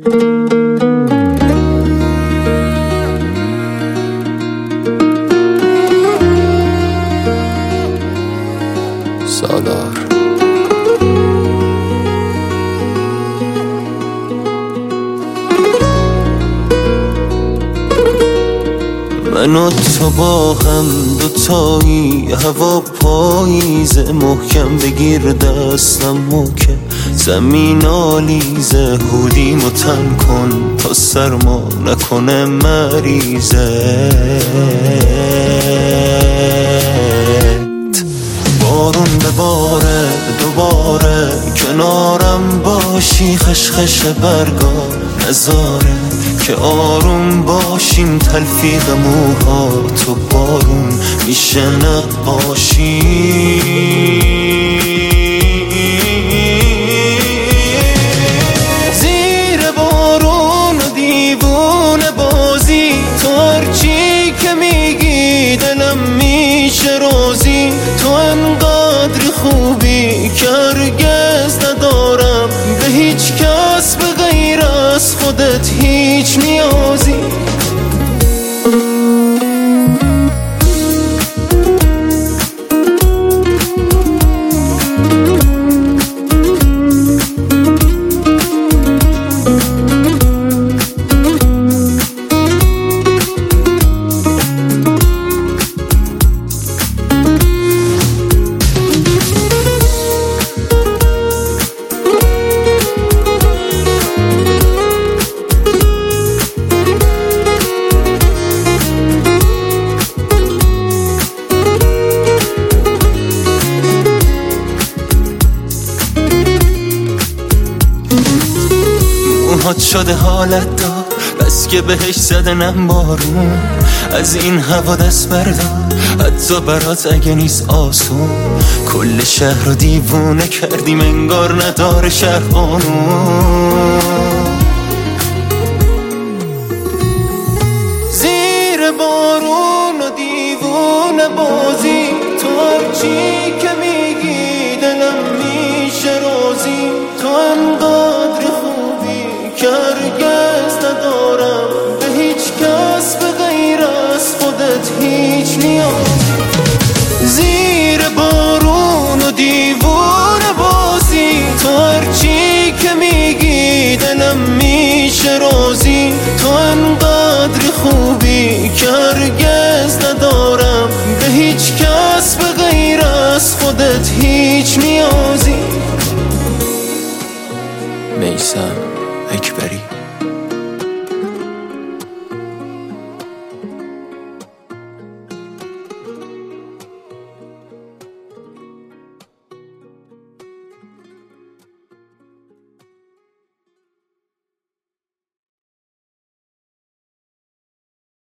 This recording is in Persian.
سالار من و تو با هم دوتایی، هوا پاییزه، محکم بگیر دستمو که زمین آلیزه، هودیمو تن کن تا سرما نکنه مریضه. بارون بباره دوباره، کنارم باشی، خشخش برگا نذاره که آروم باشیم، تلفیق موها تو بارون میشه نقاشی. زیر بارون و دیوونه بازی، تو هرچی که میگی دلم میشه روزی. تو انقدر خوبی که هرگز ندارم به هیچ کس به غیر از خودت هیچ نیازی. موهات شده حالت دار، بس که بهش زدنم بارون. از این هوا دست بردار، حتی برات اگه نیست آسون. کل شهر رو دیوونه کردیم، انگار نداره شهر قانون. زیر بارون و دیوونه بازی، تو هرچی که میگی دلم میشه روزی. تو انقدر که هرگز ندارم به هیچ کس به غیر از خودت هیچ نیاز. زیر بارون و دیوونه بازی، تو هرچی که میگی دلم میشه روزی. تو انقدر خوبی که هرگز ندارم به هیچ کس به غیر از خودت هیچ نیازی. میثم اکبری.